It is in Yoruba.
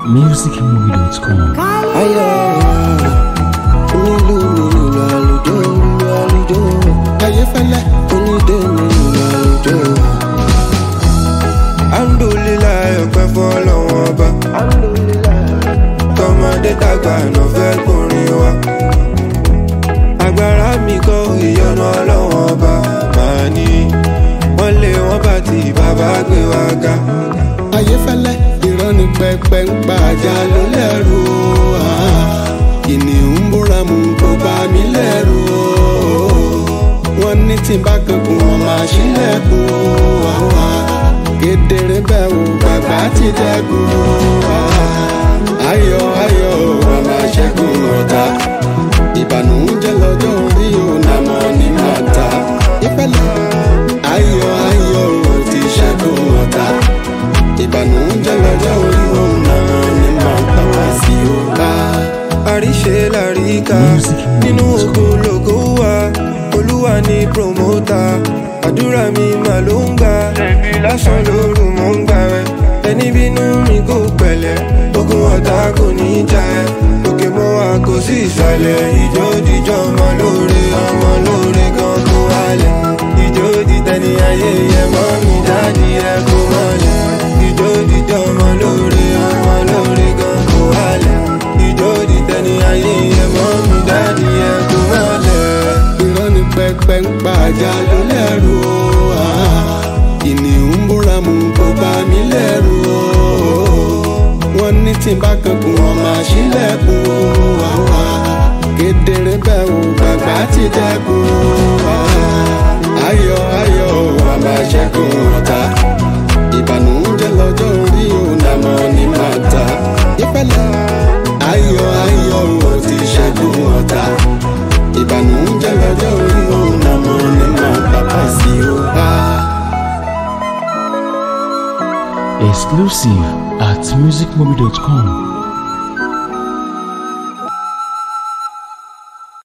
musicmovie.com. Ayọ̀ onílù mi ìlú àlùjọ ìlú àlùjọ Ayéfẹ́lẹ́ onídé mi ìlú àlùjọ. Alhamdulillah ọpẹ́ f'Ọlọ́run Ọba. Tọmọdé tàgbà náà fẹ́ kọrin wa. Agbára mi kọ́ ìyọ́nú Ọlọ́run Ọba. Màá ní wọ́n lé wọ́n bá ti bàbá gbé wa ga. Ayéfẹ́lẹ́ irọ́ ni pẹpẹ ń pa ajá ló lẹ́rù o. Kìnìún ń búra mú kó bá mi lẹ́rù o. Wọ́n ní tí n bá kankun wọn máa ṣílẹ̀kùn o. Kedere bẹ́ẹ̀ o bàbá ti dẹ́kun o. Ayọ̀ ayọ̀ a máa ṣẹ́gun ọ̀tá. Ìbànújẹ́ lọ́jọ́ orí o nàmọ́ ní màtá. Ìfẹ́lẹ́ ayọ̀ ayọ̀ o ti ṣẹ́gun ọ̀tá. Ìbànújẹ́ lọ́jọ́ orí o nàmọ́ ní màtá wá sí o ká. Àríṣe làríkà nínú ògbólógó wa. Olúwa ni promoter, àdúrà mi mà ló ń gbà. Lásán lóru mò ń gbà rẹ̀, ẹni bínú mi kò pẹ̀lẹ́. Ogun ọ̀tá kò ní jà ẹ́, òkè mọ́ wa kò sí ìsàlẹ̀. Ìjó dìjọ́ ọmọ lóore gan kó wálẹ̀. Ìjó dìtẹni ayé yẹ mọ́ mi dáàdì ẹ kó mọ́lẹ̀. Ìjó dìjọ́ ọmọ lóore gan kó wálẹ̀. Ìjó dìtẹni ayé yẹ mọ́ mi dáàdì ẹ kó mọ́lẹ̀. Irọ́ ni pẹpẹ ń pa ajá ló lẹ́rù o. Kìnìún ń búra mú kó bá mi lẹ́rù o. Wọ́n ní tí n bá kankun wọn máa ṣílẹ̀kùn o. Kedere bẹ́ẹ̀ o bàbá ti dẹ́kun o. Ayọ̀ ayọ̀ a máa ṣẹ́gun ọ̀tá. Ìbànújẹ́ lọ́jọ́ orí o nàmọ́ ní màtá. Ìfẹ́lẹ́ ayọ̀ ayọ̀ o ti ṣẹ́gun ọ̀tá. Ìbànújẹ́ lọ́jọ́ orí o nàmọ́ ní màtá wá sí o ká. Exclusive at musicmovie.com.